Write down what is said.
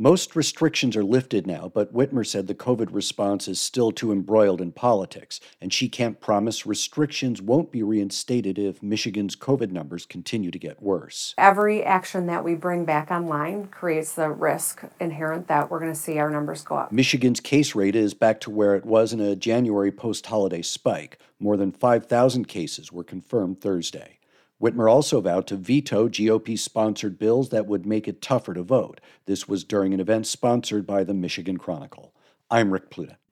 Most restrictions are lifted now, but Whitmer said the COVID response is still too embroiled in politics, and she can't promise restrictions won't be reinstated if Michigan's COVID numbers continue to get worse. Every action that we bring back online creates the risk inherent that we're going to see our numbers go up. Michigan's case rate is back to where it was in a January post-holiday spike. More than 5,000 cases were confirmed Thursday. Whitmer also vowed to veto GOP-sponsored bills that would make it tougher to vote. This was during an event sponsored by the Michigan Chronicle. I'm Rick Pluta.